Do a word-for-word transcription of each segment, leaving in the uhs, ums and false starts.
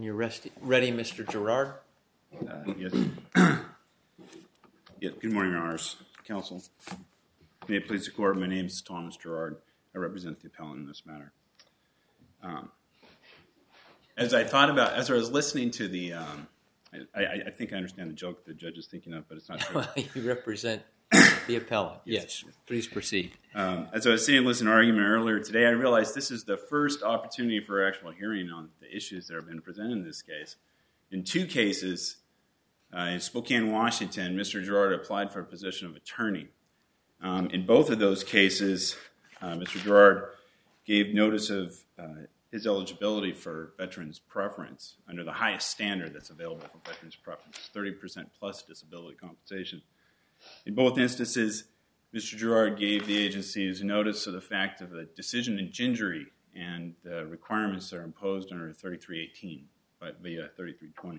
you're resti- ready, Mister Gerard? Uh, yes. Yeah, good morning, Your Honors. Counsel. May it please the Court, my name is Thomas Gerard. I represent the appellant in this matter. Um, as I thought about, as I was listening to the, um, I, I, I think I understand the joke the judge is thinking of, but it's not true. You represent the appellant. Yes. yes. Please proceed. Um, as I was sitting and listening to an argument earlier today, I realized this is the first opportunity for actual hearing on the issues that have been presented in this case. In two cases, uh, in Spokane, Washington, Mister Gerard applied for a position of attorney. Um, in both of those cases, uh, Mister Gerard gave notice of uh, his eligibility for veterans preference under the highest standard that's available for veterans preference, thirty percent plus disability compensation. In both instances, Mister Gerard gave the agencies notice of the fact of a decision in gingery and the requirements that are imposed under thirty-three eighteen via thirty-three twenty.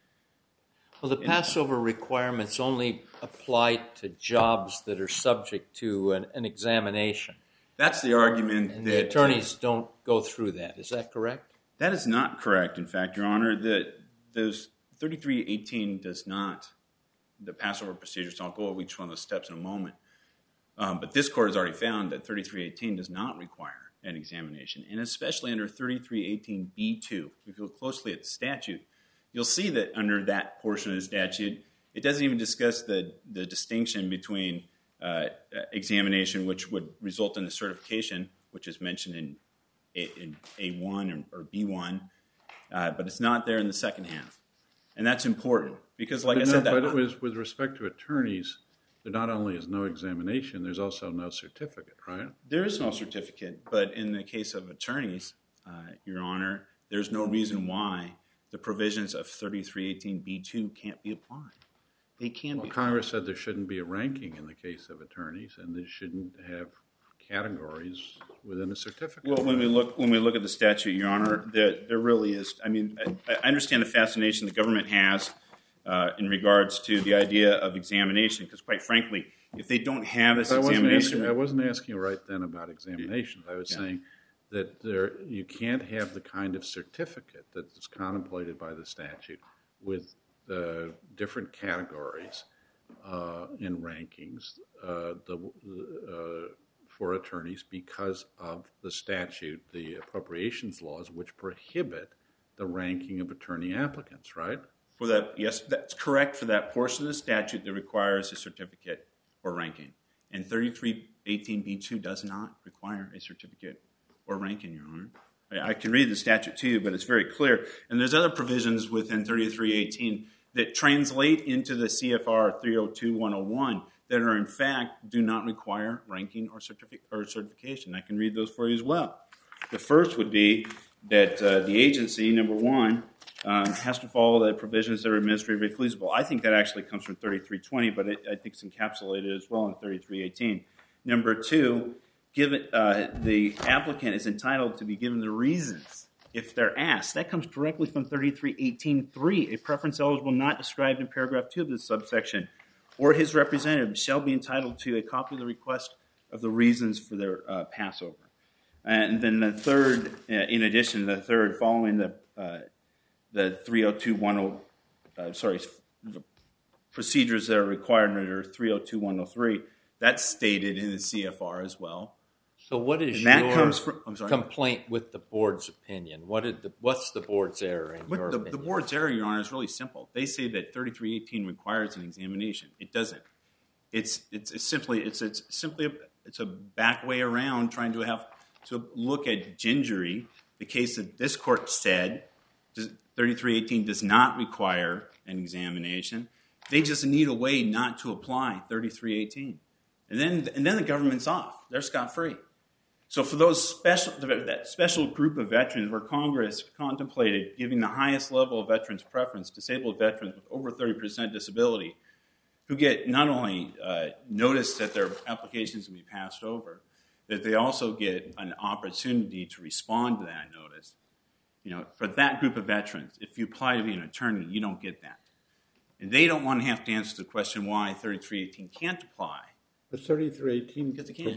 Well, the Passover requirements only apply to jobs that are subject to an, an examination. That's the argument. And that the attorneys don't go through that. Is that correct? That is not correct, in fact, Your Honor. The, those thirty-three eighteen does not, the Passover procedures, I'll go over each one of those steps in a moment. Um, but this court has already found that thirty-three eighteen does not require an examination, and especially under thirty-three eighteen B two. If you look closely at the statute, you'll see that under that portion of the statute, it doesn't even discuss the, the distinction between uh, examination, which would result in the certification, which is mentioned in A, in A one or, or B one, uh, but it's not there in the second half. And that's important because, like but I said, no, that, but it was with respect to attorneys, there not only is no examination, there's also no certificate, right? There is no certificate, but in the case of attorneys, uh, Your Honor, there's no reason why the provisions of thirty-three eighteen B two can't be applied. They can well, be. Congress said there shouldn't be a ranking in the case of attorneys, and they shouldn't have categories within a certificate. Well, when we look when we look at the statute, Your Honor, there there really is. I mean, I, I understand the fascination the government has uh, in regards to the idea of examination, because quite frankly, if they don't have this I examination, asking, I wasn't asking right then about examinations. I was yeah. saying that there you can't have the kind of certificate that is contemplated by the statute with the different categories uh, in rankings uh, the, uh, for attorneys because of the statute, the appropriations laws, which prohibit the ranking of attorney applicants, right? For that, yes, that's correct for that portion of the statute that requires a certificate or ranking. And thirty-three eighteen B two does not require a certificate or ranking, Your Honor. I, I can read the statute to you, but it's very clear. And there's other provisions within thirty-three eighteen that translate into the C F R three oh two one oh one that are, in fact, do not require ranking or, certific- or certification. I can read those for you as well. The first would be that uh, the agency, number one, um, has to follow the provisions that are administratively feasible. I think that actually comes from thirty-three twenty, but it, I think it's encapsulated as well in thirty-three eighteen. Number two, give it, uh, the applicant is entitled to be given the reasons if they're asked. That comes directly from thirty-three eighteen three. A preference eligible not described in paragraph two of this subsection or his representative shall be entitled to a copy of the request of the reasons for their uh, Passover. And then the third, uh, in addition, the third, following the uh, the three oh two one oh, uh, sorry, the procedures that are required under three oh two one oh three, that's stated in the C F R as well. So what is and that your comes from, I'm sorry. complaint with the board's opinion? What did the, what's the board's error in What your the, opinion? the board's error, Your Honor, is really simple. They say that thirty-three eighteen requires an examination. It doesn't. It's it's, it's simply it's it's simply a, it's a back way around trying to have to look at gingery, the case that this court said thirty-three eighteen does not require an examination. They just need a way not to apply thirty-three eighteen, and then and then the government's off. They're scot-free. So for those special, that special group of veterans where Congress contemplated giving the highest level of veterans preference, disabled veterans with over thirty percent disability, who get not only uh, notice that their applications can be passed over, that they also get an opportunity to respond to that notice. You know, for that group of veterans, if you apply to be an attorney, you don't get that. And they don't want to have to answer the question why thirty-three eighteen can't apply. But thirty-three eighteen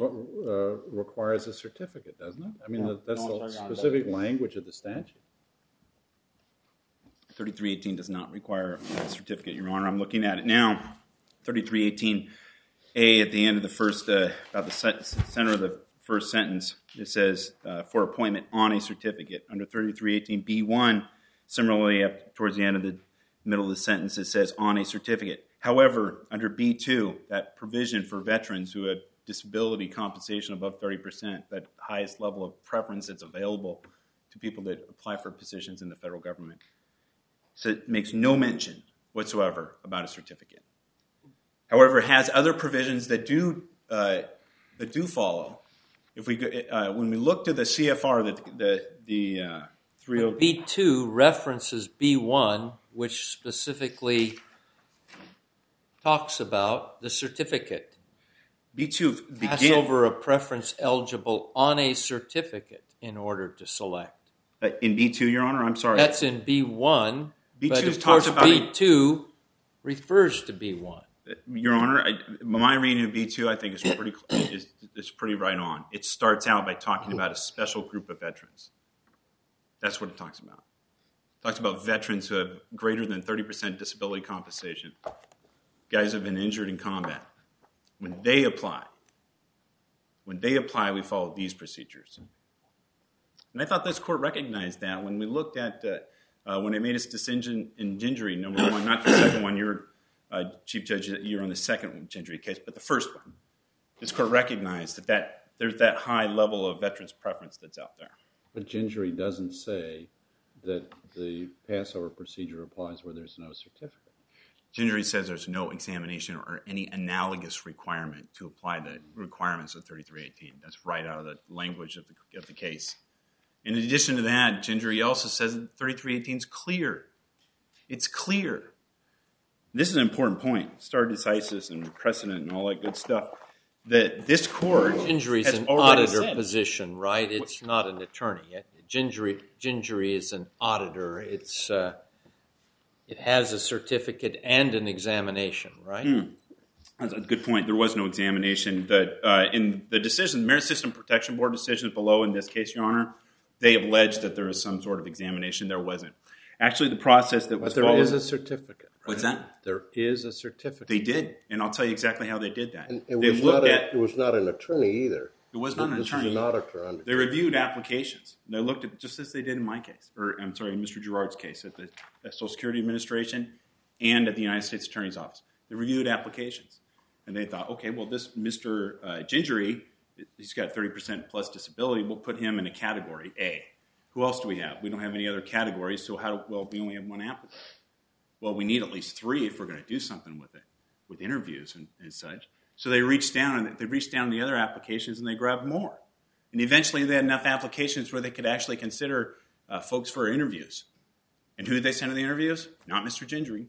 uh, requires a certificate, doesn't it? I mean, yeah, that's no, the specific language of the statute. thirty-three eighteen does not require a certificate, Your Honor. I'm looking at it now. thirty-three eighteen A at the end of the first, uh, about the center of the first sentence, it says uh, for appointment on a certificate. Under thirty-three eighteen B one, similarly, up towards the end of the middle of the sentence, it says on a certificate. However, under B two, that provision for veterans who have disability compensation above thirty percent, that highest level of preference that's available to people that apply for positions in the federal government. So it makes no mention whatsoever about a certificate. However, it has other provisions that do uh, that do follow. If we uh, when we look to the C F R, the the, the uh, three oh B two references B one, which specifically talks about the certificate. B two begin, pass over a preference eligible on a certificate in order to select. Uh, in B two, Your Honor, I'm sorry. That's in B one, B two but of talks course about B two refers to B one. Your Honor, I, my reading of B two, I think, is pretty is, is pretty right on. It starts out by talking about a special group of veterans. That's what it talks about. It talks about veterans who have greater than thirty percent disability compensation, guys who have been injured in combat. When they apply, when they apply, we follow these procedures. And I thought this court recognized that when we looked at, uh, uh, when it made its decision in Gingery, number one, not the second one, you're, uh, Chief Judge, you're on the second Gingery case, but the first one. This court recognized that, that there's that high level of veterans preference that's out there. But Gingery doesn't say that the Passover procedure applies where there's no certificate. Gingery says there's no examination or any analogous requirement to apply the requirements of thirty-three eighteen. That's right out of the language of the, of the case. In addition to that, Gingery also says that thirty-three eighteen is clear. It's clear. This is an important point. Stare decisis and precedent and all that good stuff. That this court Gingery is an auditor said. position, right? It's what? not an attorney. Gingery, Gingery is an auditor. It's uh, it has a certificate and an examination, right? Mm. That's a good point. There was no examination. The, uh, in the decision, Merit System Protection Board decisions below, in this case, Your Honor, they alleged that there was some sort of examination. There wasn't. Actually, the process that was But there followed, is a certificate. Right? What's that? There is a certificate. They did, and I'll tell you exactly how they did that. And it, they was looked not at, a, it was not an attorney either. It was not this an attorney. This is an auditor. Under they reviewed applications. They looked at, just as they did in my case, or I'm sorry, Mister Girard's case, at the at Social Security Administration and at the United States Attorney's Office. They reviewed applications. And they thought, okay, well, this Mister Uh, Gingery, he's got thirty percent plus disability. We'll put him in a category A. Who else do we have? We don't have any other categories, so how do, well, we only have one applicant. Well, we need at least three if we're going to do something with it, with interviews and, and such. So they reached down, and they reached down the other applications, and they grabbed more. And eventually they had enough applications where they could actually consider uh, folks for interviews. And who did they send to the interviews? Not Mister Gingery.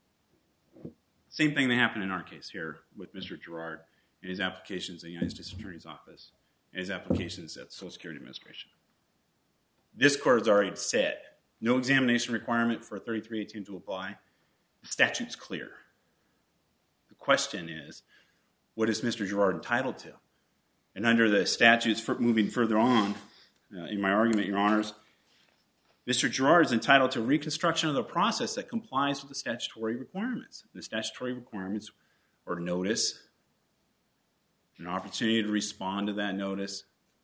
Same thing that happened in our case here with Mister Girard and his applications at the United States Attorney's Office and his applications at the Social Security Administration. This court has already said no examination requirement for thirty-three eighteen to apply. The statute's clear. The question is, what is Mister Girard entitled to? And under the statutes, for moving further on uh, in my argument, Your Honors, Mister Girard is entitled to reconstruction of the process that complies with the statutory requirements. The statutory requirements are notice, an opportunity to respond to that notice,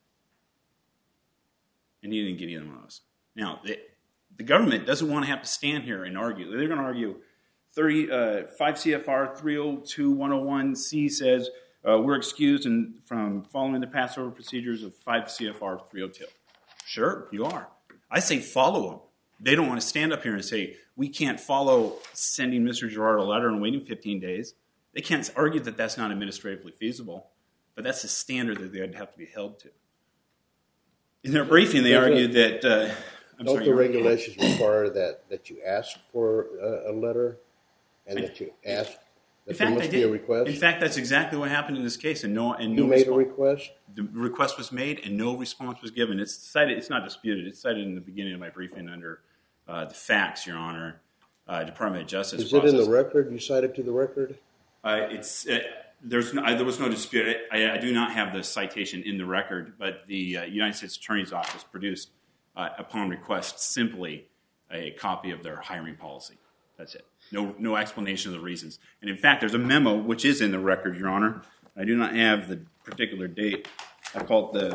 and he didn't get either one of those. Now, the, the government doesn't want to have to stand here and argue. They're going to argue thirty, uh, five C F R three oh two one oh one C says uh, we're excused in, from following the Passover procedures of five C F R three oh two. Sure, you are. I say follow them. They don't want to stand up here and say, we can't follow sending Mister Girard a letter and waiting fifteen days. They can't argue that that's not administratively feasible, but that's the standard that they'd have to be held to. In their briefing, they argued that... Uh, I'm don't sorry, the regulations require that, that you ask for a, a letter and I, that you ask that there must be a request? In fact, that's exactly what happened in this case. And no, and you no made response. a request? The request was made and no response was given. It's cited. It's not disputed. It's cited in the beginning of my briefing under uh, the facts, Your Honor, uh, Department of Justice Is process. it in the record? You cited to the record? Uh, it's uh, there's no, uh, there was no dispute. I, I do not have the citation in the record, but the uh, United States Attorney's Office produced, uh, upon request, simply a copy of their hiring policy. That's it. No, no explanation of the reasons. And in fact, there's a memo which is in the record, Your Honor. I do not have the particular date. I call it the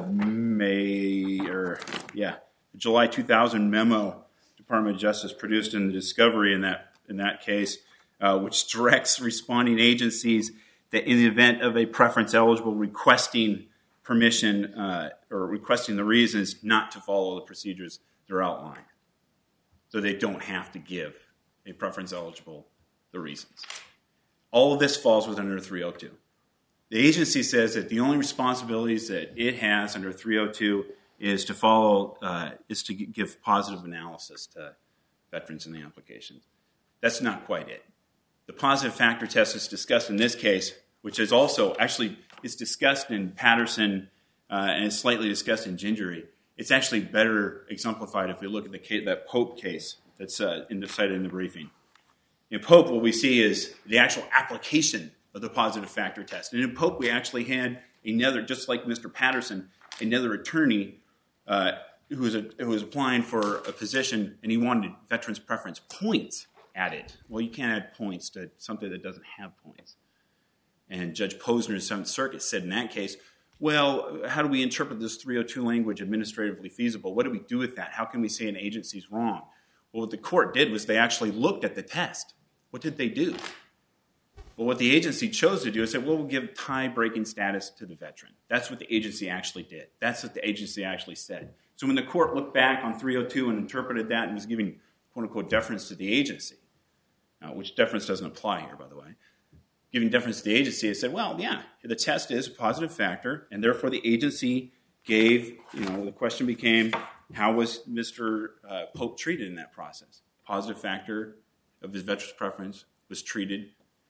May or yeah, July two thousand memo Department of Justice produced in the discovery in that in that case, uh, which directs responding agencies that in the event of a preference eligible requesting permission uh, or requesting the reasons not to follow the procedures that are outlined, so they don't have to give a preference eligible the reasons. All of this falls within under three oh two. The agency says that the only responsibilities that it has under three oh two is to follow, uh, is to give positive analysis to veterans in the applications. That's not quite it. The positive factor test is discussed in this case, which is also actually is discussed in Patterson uh, and is slightly discussed in Gingery. It's actually better exemplified if we look at the case, that Pope case that's uh, in the, cited in the briefing. In Pope, what we see is the actual application of the positive factor test. And in Pope, we actually had another, just like Mister Patterson, another attorney uh, who, was a, who was applying for a position, and he wanted veterans preference points added. Well, you can't add points to something that doesn't have points. And Judge Posner's Seventh Circuit said in that case, well, how do we interpret this three oh two language administratively feasible? What do we do with that? How can we say an agency's wrong? Well, what the court did was they actually looked at the test. What did they do? Well, what the agency chose to do is say, well, we'll give tie-breaking status to the veteran. That's what the agency actually did. That's what the agency actually said. So when the court looked back on three oh two and interpreted that and was giving, quote-unquote, deference to the agency, uh, which deference doesn't apply here, by the way, giving deference to the agency, it said, well, yeah, the test is a positive factor, and therefore the agency gave, you know, the question became, how was Mister Uh, Pope treated in that process? Positive factor of his veteran's preference was treated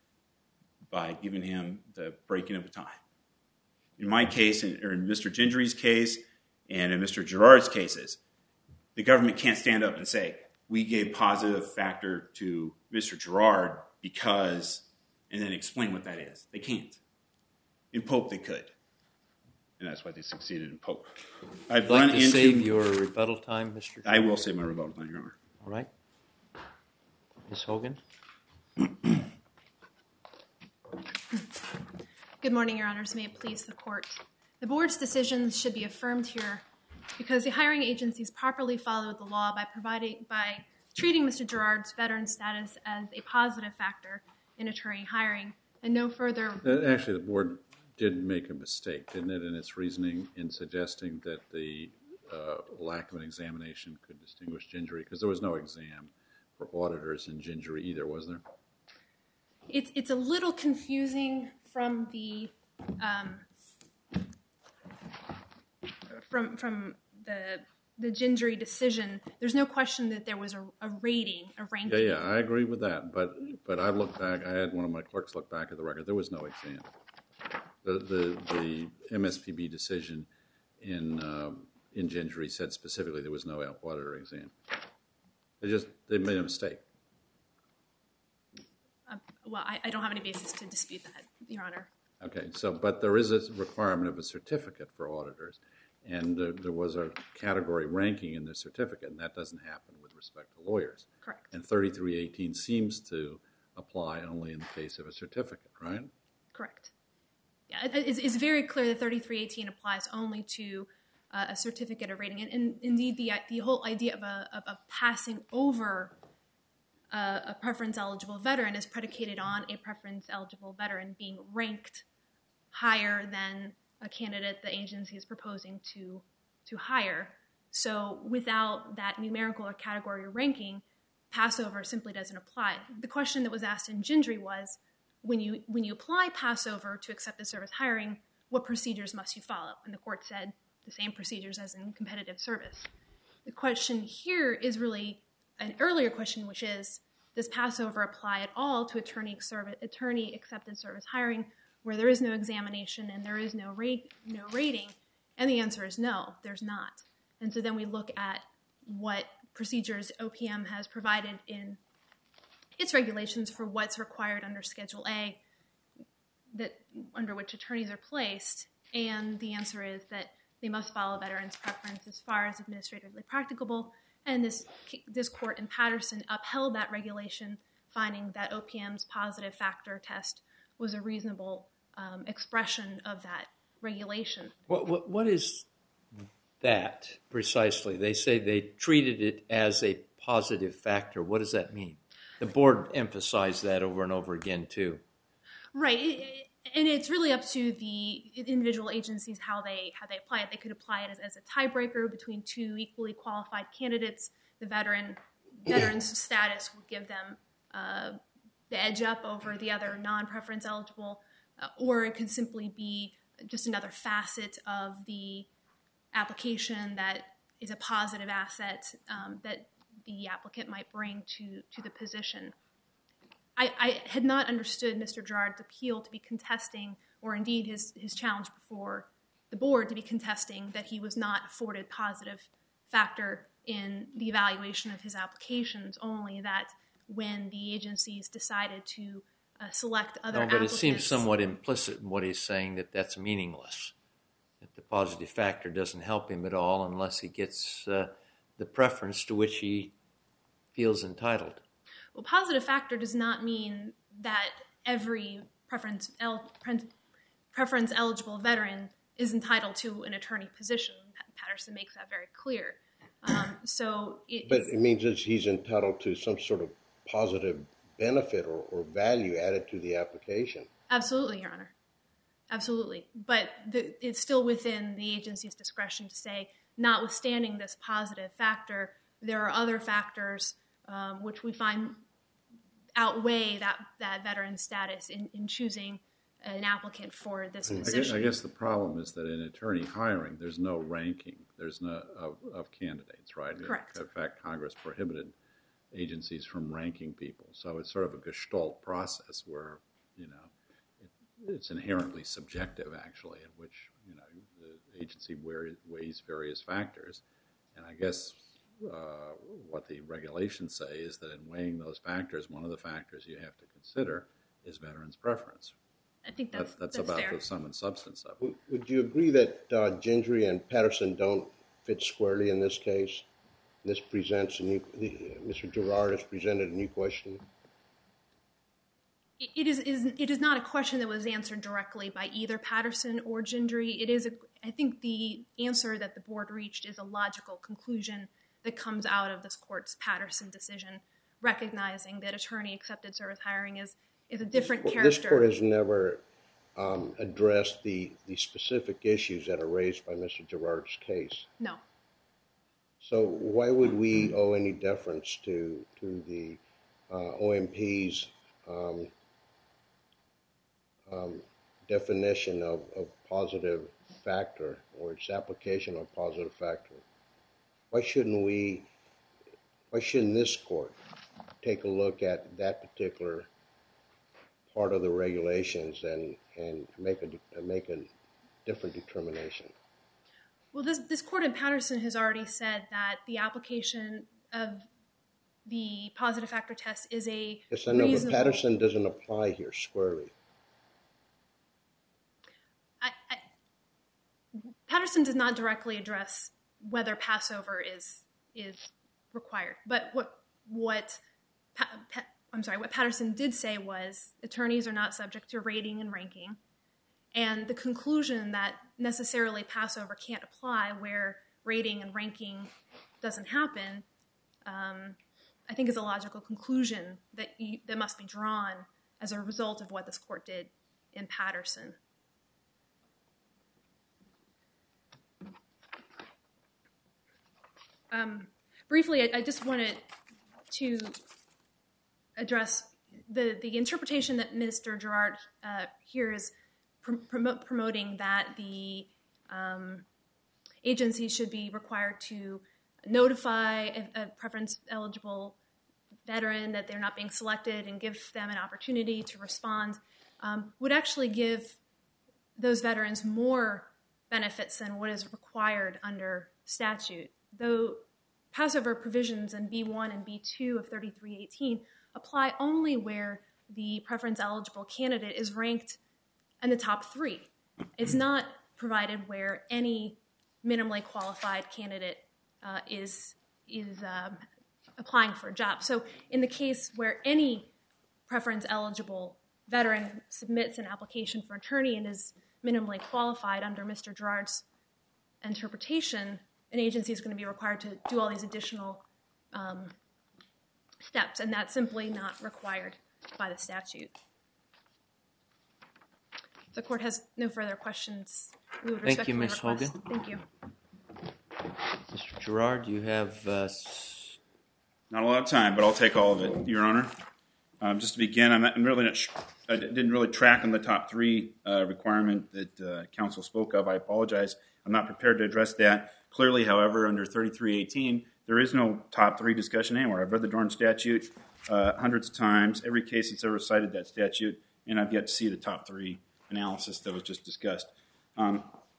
by giving him the breaking of a tie. In my case, or in Mister Gingery's case, and in Mister Gerard's cases, the government can't stand up and say, we gave positive factor to Mister Gerard because, and then explain what that is. They can't. In Pope, they could. And that's why they succeeded in Pope. I've I'd like run to into, save your rebuttal time, Mister I will save my rebuttal time, Your Honor. All right. Miz Hogan? Good morning, Your Honors. May it please the Court. The Board's decisions should be affirmed here because the hiring agencies properly followed the law by providing, by treating Mister Gerard's veteran status as a positive factor in attorney hiring, and no further. Actually, the Board did make a mistake, didn't it, in its reasoning in suggesting that the uh, lack of an examination could distinguish Gingery, because there was no exam for auditors in Gingery either, was there? It's it's a little confusing from the um, from from the the Gingery decision. There's no question that there was a, a rating, a ranking. Yeah, yeah, I agree with that. But but I looked back. I had one of my clerks look back at the record. There was no exam. The the the M S P B decision in uh, in Gingery said specifically there was no auditor exam. They just they made a mistake. Uh, well, I, I don't have any basis to dispute that, Your Honor. Okay, so but there is a requirement of a certificate for auditors, and uh, there was a category ranking in the certificate, and that doesn't happen with respect to lawyers. Correct. And thirty-three eighteen seems to apply only in the case of a certificate, right? Correct. Yeah, it, it's, it's very clear that thirty-three eighteen applies only to uh, a certificate of rating, and, and indeed the the whole idea of a of, of passing over uh, a preference eligible veteran is predicated on a preference eligible veteran being ranked higher than a candidate the agency is proposing to to hire. So without that numerical or category ranking, passover simply doesn't apply. The question that was asked in Gingery was, when you when you apply passover to accepted service hiring, what procedures must you follow? And the court said the same procedures as in competitive service. The question here is really an earlier question, which is, does passover apply at all to attorney service, attorney accepted service hiring, where there is no examination and there is no rate, no rating? And the answer is no, there's not. And so then we look at what procedures O P M has provided in its regulations for what's required under Schedule A, that under which attorneys are placed, and the answer is that they must follow veterans' preference as far as administratively practicable, And this this court in Patterson upheld that regulation, finding that O P M's positive factor test was a reasonable um, expression of that regulation. What, what what is that precisely? They say they treated it as a positive factor. What does that mean? The board emphasized that over and over again too. Right, it, it, and it's really up to the individual agencies how they how they apply it. They could apply it as, as a tiebreaker between two equally qualified candidates. The veteran veteran's status would give them uh, the edge up over the other non-preference eligible, uh, or it could simply be just another facet of the application that is a positive asset um, that the applicant might bring to, to the position. I, I had not understood Mister Girard's appeal to be contesting, or indeed his, his challenge before the board to be contesting, that he was not afforded positive factor in the evaluation of his applications, only that when the agencies decided to uh, select other no, but applicants... it seems somewhat implicit in what he's saying, that that's meaningless, that the positive factor doesn't help him at all unless he gets uh, the preference to which he feels entitled. Well, positive factor does not mean that every preference el- pre- preference eligible veteran is entitled to an attorney position. Patterson makes that very clear. Um, so, it, but it means that he's entitled to some sort of positive benefit or, or value added to the application. Absolutely, Your Honor. Absolutely, but the, it's still within the agency's discretion to say, notwithstanding this positive factor, there are other factors um, which we find outweigh that, that veteran status in, in choosing an applicant for this position. I guess, I guess the problem is that in attorney hiring, there's no ranking. There's no of, of candidates, right? Correct. In fact, Congress prohibited agencies from ranking people. So it's sort of a gestalt process where, you know, it, it's inherently subjective, actually, in which, you know, the agency weighs various factors. And I guess uh, what the regulations say is that in weighing those factors, one of the factors you have to consider is veterans' preference. I think that's, that, that's, that's about fair. the sum and substance of it. Would, would you agree that uh, Gendry and Patterson don't fit squarely in this case? This presents a new, the, Mister Girard has presented a new question. It is, is it is not a question that was answered directly by either Patterson or Gendry. It is, a, I think, the answer that the board reached is a logical conclusion that comes out of this court's Patterson decision, recognizing that attorney-accepted service hiring is is a different This, character. This court has never um, addressed the, the specific issues that are raised by Mister Girard's case. No. So why would we owe any deference to to the uh, O M P's um, um, definition of, of positive factor, or its application of positive factor? Why shouldn't we? Why shouldn't this court take a look at that particular part of the regulations and and make a make a different determination? Well, this this court in Patterson has already said that the application of the positive factor test is a Yes, I know, reasonable... but Patterson doesn't apply here squarely. I, I, Patterson does not directly address whether Passover is is required, but what what pa, pa, I'm sorry, what Patterson did say was attorneys are not subject to rating and ranking, and the conclusion that necessarily Passover can't apply where rating and ranking doesn't happen, um, I think is a logical conclusion that you, that must be drawn as a result of what this court did in Patterson. Um, briefly, I, I just wanted to address the, the interpretation that Mister Girard uh, here is pr- prom- promoting, that the um, agency should be required to notify a, a preference-eligible veteran that they're not being selected and give them an opportunity to respond, um, would actually give those veterans more benefits than what is required under statute. Though Passover provisions in B one and B two of thirty-three eighteen apply only where the preference-eligible candidate is ranked in the top three. It's not provided where any minimally qualified candidate uh, is is um, applying for a job. So in the case where any preference-eligible veteran submits an application for attorney and is minimally qualified under Mister Girard's interpretation, an agency is going to be required to do all these additional um, steps, and that's simply not required by the statute. If the court has no further questions, we would Thank you, respectfully Miz request. Hogan. Thank you. Mister Girard, you have... Uh, Not a lot of time, but I'll take all of it, Your Honor. Um, just to begin, I'm, not, I'm really not. Sh- I didn't really track on the top three uh, requirement that uh, counsel spoke of. I apologize. I'm not prepared to address that. Clearly, however, under thirty-three eighteen, there is no top three discussion anywhere. I've read the darn statute uh, hundreds of times, every case that's ever cited that statute, and I've yet to see the top three analysis that was just discussed. Um,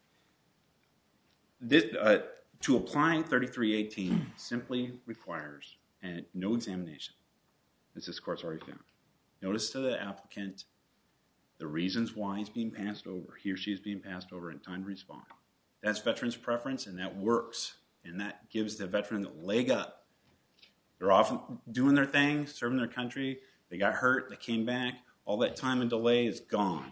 this, uh, to apply thirty-three eighteen simply requires and no examination, as this court's already found. Notice to the applicant the reasons why he's being passed over, he or she is being passed over, in time to respond. That's veterans' preference, and that works, and that gives the veteran the leg up. They're often doing their thing, serving their country. They got hurt, they came back. All that time and delay is gone.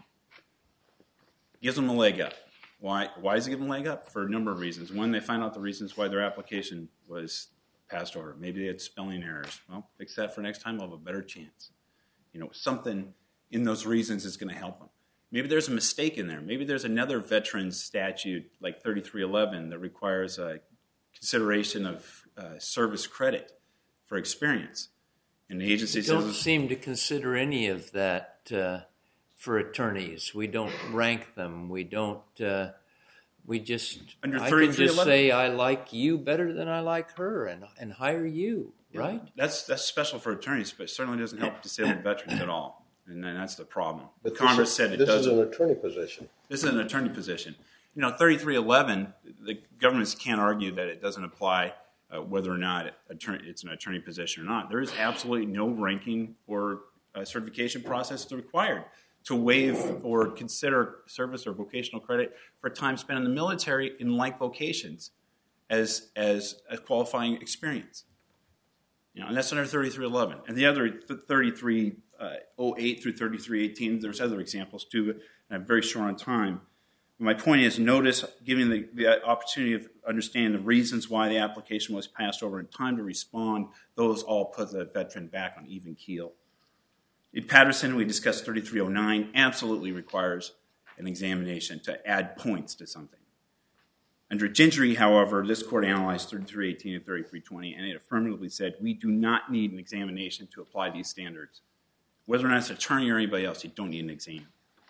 Gives them a leg up. Why? Why does it give them a leg up? For a number of reasons. One, they find out the reasons why their application was passed over. Maybe they had spelling errors. Well, fix that for next time. They'll have a better chance. You know, something in those reasons is going to help them. Maybe there's a mistake in there. Maybe there's another veterans statute like thirty-three eleven that requires a consideration of uh, service credit for experience. And the agency we don't says... seem to consider any of that uh, for attorneys. We don't rank them. We don't... Uh, We just, Under I can just say I like you better than I like her and and hire you, right? Yeah, that's that's special for attorneys, but it certainly doesn't help disabled veterans at all. And then that's the problem. But Congress this is, said it this doesn't. This is an attorney position. This is an attorney position. You know, thirty-three eleven, the governments can't argue that it doesn't apply uh, whether or not it's an attorney position or not. There is absolutely no ranking or uh, certification process required to waive or consider service or vocational credit for time spent in the military in like vocations as as a qualifying experience. You know, and that's under thirty-three eleven. And the other thirty-three oh eight through thirty-three eighteen, there's other examples too, and I'm very short on time. My point is, notice, giving the, the opportunity of understanding the reasons why the application was passed over in time to respond, those all put the veteran back on even keel. In Patterson, we discussed thirty-three oh nine, absolutely requires an examination to add points to something. Under Gingery, however, this court analyzed thirty-three eighteen and thirty-three twenty, and it affirmatively said, we do not need an examination to apply these standards. Whether or not it's an attorney or anybody else, you don't need an exam.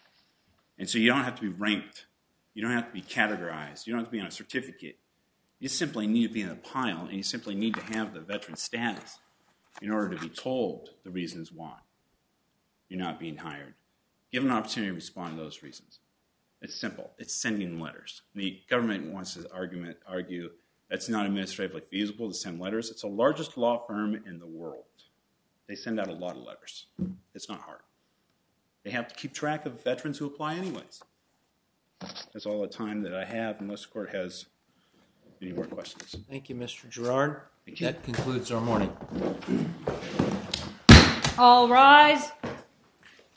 And so you don't have to be ranked. You don't have to be categorized. You don't have to be on a certificate. You simply need to be in a pile, and you simply need to have the veteran status in order to be told the reasons why you're not being hired. Give an opportunity to respond to those reasons. It's simple. It's sending letters. The government wants to argument, argue that's not administratively feasible to send letters. It's the largest law firm in the world. They send out a lot of letters. It's not hard. They have to keep track of veterans who apply anyways. That's all the time that I have, unless the court has any more questions. Thank you, Mister Girard. Thank you. That concludes our morning. All rise.